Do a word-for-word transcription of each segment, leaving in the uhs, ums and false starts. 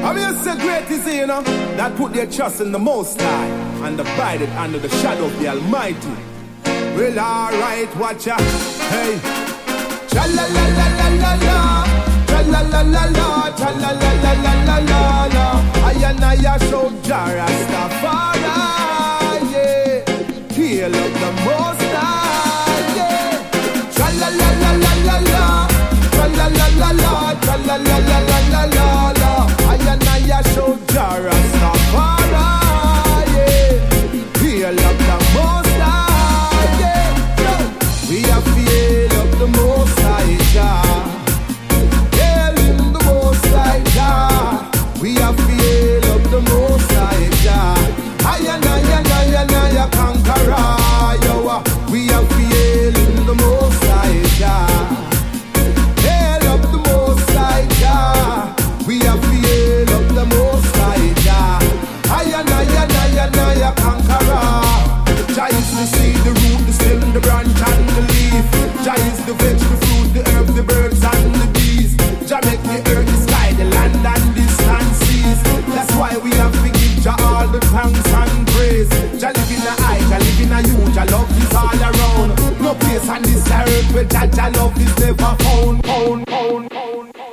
I mean, it's a great is you know, that put their trust in the Most High and abided under the shadow of the Almighty. Well, alright, watch ya. Hey. Cha-la-la-la-la-la-la. Cha-la-la-la-la. Cha-la-la-la-la-la-la. I and I show Jah Rastafari. Yeah. Hail of the Most High. Yeah. Cha-la-la-la-la-la-la. Cha-la-la-la-la. Cha-la-la-la-la-la-la. I and I show Jah Rastafari. Yeah. Hail of the Most High. Yeah. We have hail of the Most High Jah. Hail in the Most High Jah. We have hail of the Most High Jah. I and I and I and I a conqueror. Yo, we have hail in the Most High Jah. Hail of the Most High Jah. We have hail of the Most High Jah. I and I and I and I a conqueror. Jah is the seed, the root, the stem, the branch and the leaf. Jah is the veg, the fruit, the herb, the birds and the bees. Jah make the earth, the sky, the land and distant seas. That's why we have to give Jah all the thanks and praise. Jah live in a I, Jah live in a you. Jah love is all around. No place on this earth where Jah, Jah love is never found. Found, found, found, found.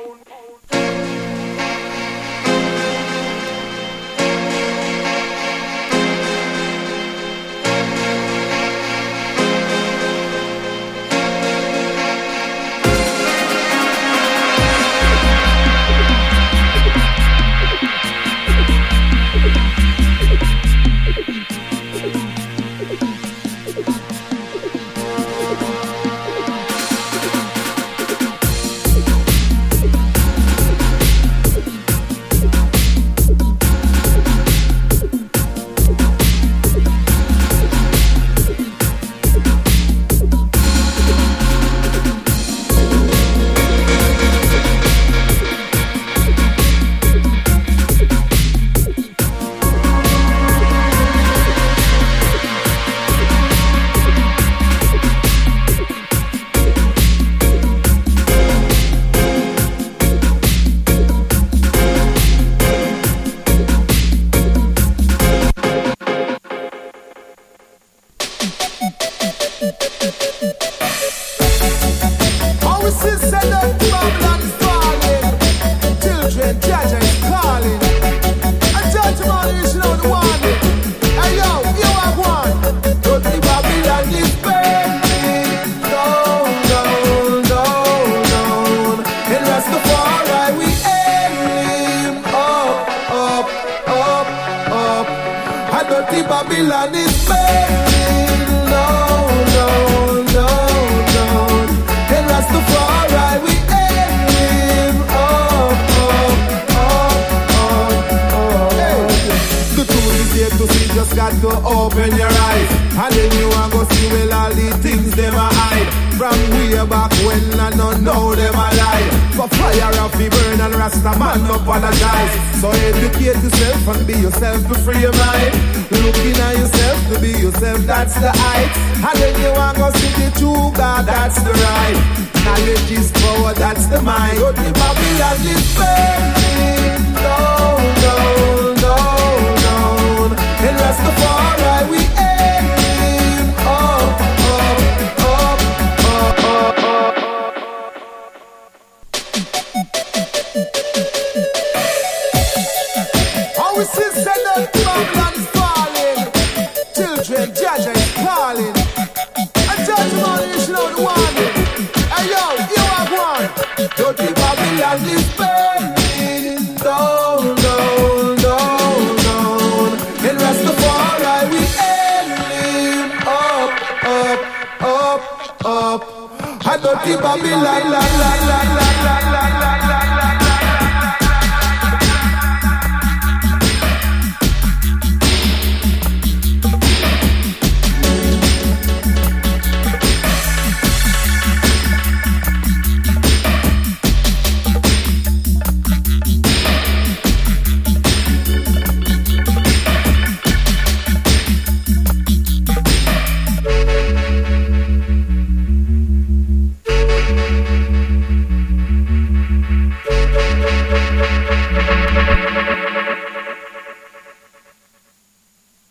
Babylon is burning, no, no, no, no. And Rastafari we aim up, up, up, up, up. Hey. The truth is here to see, just got to open your eyes. And then you are going to see well all the things them are hide. From way back when I don't know them alive. For fire of the burn and Rasta man apologize. So educate yourself and be yourself to free your mind. Looking at yourself to be yourself, that's the height. And then you want to see the true God, that's the right. Knowledge is power, that's the mind. But the Babylon is burning, no, no, no, no. And Rastafari we aim up, up, up, up, up, up. How we see that Babylon is falling. Children, Jah Jah is calling. And judgment you should know the warning. Hey yo, you are one. Dirty Babylon is burning down, down, down, down. And Rastafari we aiming up, up, up, up. And dirty Babylon, la, la, la, la.